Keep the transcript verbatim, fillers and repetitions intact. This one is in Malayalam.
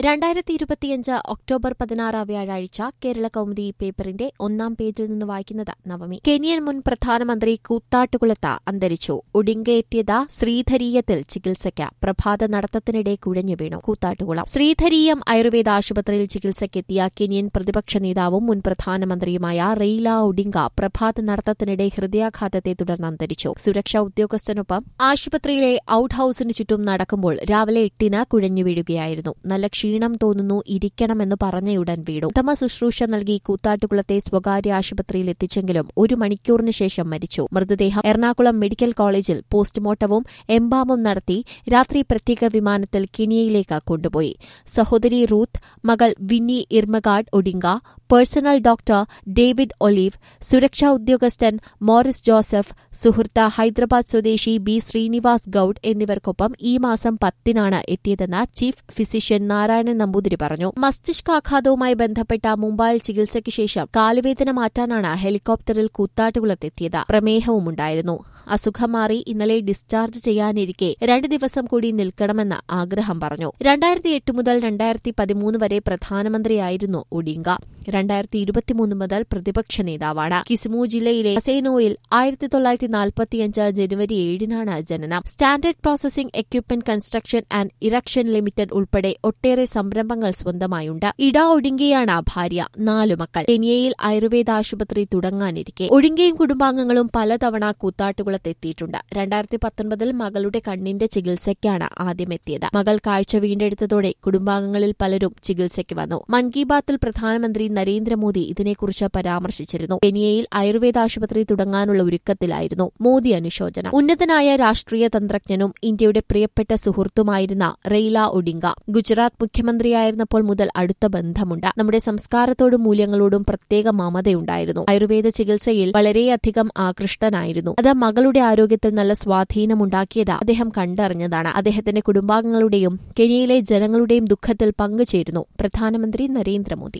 രണ്ടായിരത്തി ഇരുപത്തിയഞ്ച് ഒക്ടോബർ പതിനാറ് വ്യാഴാഴ്ച കേരള കൗമുദി പേപ്പറിന്റെ ഒന്നാം പേജിൽ നിന്ന് വായിക്കുന്നത് നവമി. കെനിയൻ മുൻ പ്രധാനമന്ത്രി കൂത്താട്ടുകുളത്ത് അന്തരിച്ചു. ഒഡിംഗയെത്തിയത് ശ്രീധരീയത്തിൽ ചികിത്സയ്ക്ക്. പ്രഭാത നടത്തത്തിനിടെ കുഴഞ്ഞു വീണു. കൂത്താട്ടുകുളം ശ്രീധരീയം ആയുർവേദ ആശുപത്രിയിൽ ചികിത്സയ്ക്കെത്തിയ കെനിയൻ പ്രതിപക്ഷ നേതാവും മുൻ പ്രധാനമന്ത്രിയുമായ റെയ്ല ഒഡിംഗ പ്രഭാത നടത്തത്തിനിടെ ഹൃദയാഘാതത്തെ തുടർന്ന് അന്തരിച്ചു. സുരക്ഷാ ഉദ്യോഗസ്ഥനൊപ്പം ആശുപത്രിയിലെ ഔട്ട് ഹൌസിന് ചുറ്റും നടക്കുമ്പോൾ രാവിലെ എട്ടിന് കുഴഞ്ഞു വീഴുകയായിരുന്നു. നല്ല ക്ഷീണം തോന്നുന്നു, ഇരിക്കണമെന്ന് പറഞ്ഞയുടൻ വീണു. പ്രഥമ ശുശ്രൂഷ നൽകി കൂത്താട്ടുകുളത്തെ സ്വകാര്യ ആശുപത്രിയിൽ എത്തിച്ചെങ്കിലും ഒരു മണിക്കൂറിന് ശേഷം മരിച്ചു. മൃതദേഹം എറണാകുളം മെഡിക്കൽ കോളേജിൽ പോസ്റ്റ്മോർട്ടവും എംബാമും നടത്തി രാത്രി പ്രത്യേക വിമാനത്തിൽ കെനിയയിലേക്ക് കൊണ്ടുപോയി. സഹോദരി റൂത്ത്, മകൾ Winnie Irmgard Odinga, personal doctor David Olive, സുരക്ഷാ ഉദ്യോഗസ്ഥൻ മോറിസ് ജോസഫ്, സുഹൃത്ത് ഹൈദരാബാദ് സ്വദേശി ബി ശ്രീനിവാസ് ഗൌഡ് എന്നിവർക്കൊപ്പം ഈ മാസം പത്തിനാണ് എത്തിയതെന്ന് ചീഫ് ഫിസിഷ്യൻ നാരായണൻ നമ്പൂതിരി പറഞ്ഞു. മസ്തിഷ്കാഘാതവുമായി ബന്ധപ്പെട്ട മുംബൈയിൽ ചികിത്സയ്ക്ക് ശേഷം കാലുവേദന മാറ്റാനാണ് ഹെലികോപ്റ്ററിൽ കൂത്താട്ടുകുളത്തെത്തിയത്. പ്രമേഹവുമുണ്ടായിരുന്നു. അസുഖം മാറി ഇന്നലെ ഡിസ്ചാർജ് ചെയ്യാനിരിക്കെ രണ്ട് ദിവസം കൂടി നിൽക്കണമെന്ന് ആഗ്രഹം പറഞ്ഞു. രണ്ടായിരത്തി എട്ട് മുതൽ രണ്ടായിരത്തി പതിമൂന്ന് വരെ പ്രധാനമന്ത്രിയായിരുന്നു ഒഡിംഗ. രണ്ടായിരത്തി ഇരുപത്തിമൂന്ന് മുതൽ പ്രതിപക്ഷ നേതാവാണ്. കിസുമു ജില്ലയിലെ അസേനോയിൽ ആയിരത്തി തൊള്ളായിരത്തി നാൽപ്പത്തിയഞ്ച് ജനുവരി ഏഴിനാണ് ജനനം. Standard processing equipment construction and erection limited ഉൾപ്പെടെ ഒട്ടേറെ സംരംഭങ്ങൾ സ്വന്തമായുണ്ട്. ഇഡ ഒഡിംഗയാണ് ഭാര്യ. നാലു മക്കൾ. കെനിയയിൽ ആയുർവേദ ആശുപത്രി തുടങ്ങാനിരിക്കെ ഒഡിംഗയും കുടുംബാംഗങ്ങളും പലതവണ കൂത്താട്ടുകുളത്തെത്തിയിട്ടുണ്ട്. രണ്ടായിരത്തി പത്തൊൻപതിൽ മകളുടെ കണ്ണിന്റെ ചികിത്സയ്ക്കാണ് ആദ്യമെത്തിയത്. മകൾ കാഴ്ച വീണ്ടെടുത്തതോടെ കുടുംബാംഗങ്ങളിൽ പലരും ചികിത്സയ്ക്ക് വന്നു. മൻ കി ബാത്തിൽ പ്രധാനമന്ത്രി നരേന്ദ്രമോദി ഇതിനെക്കുറിച്ച് പരാമർശിച്ചിരുന്നു. കെനിയയിൽ ആയുർവേദ ആശുപത്രി തുടങ്ങാനുള്ള ഒരുക്കത്തിലായിരുന്നു മോദി അനുശോചനം. ഉന്നതനായ രാഷ്ട്രീയ തന്ത്രജ്ഞനും ഇന്ത്യയുടെ പ്രിയപ്പെട്ട സുഹൃത്തുമായിരുന്ന റെയ്ല ഒഡിംഗ ഗുജറാത്ത് മുഖ്യമന്ത്രിയായിരുന്നപ്പോൾ മുതൽ അടുത്ത ബന്ധമുണ്ട്. നമ്മുടെ സംസ്കാരത്തോടും മൂല്യങ്ങളോടും പ്രത്യേക മമതയുണ്ടായിരുന്നു. ആയുർവേദ ചികിത്സയിൽ വളരെയധികം ആകൃഷ്ടനായിരുന്നു. അത് മകളുടെ ആരോഗ്യത്തിൽ നല്ല സ്വാധീനമുണ്ടാക്കിയത് അദ്ദേഹം കണ്ടറിഞ്ഞതാണ്. അദ്ദേഹത്തിന്റെ കുടുംബാംഗങ്ങളുടെയും കെനിയയിലെ ജനങ്ങളുടെയും ദുഃഖത്തിൽ പങ്കുചേരുന്നു പ്രധാനമന്ത്രി നരേന്ദ്രമോദി.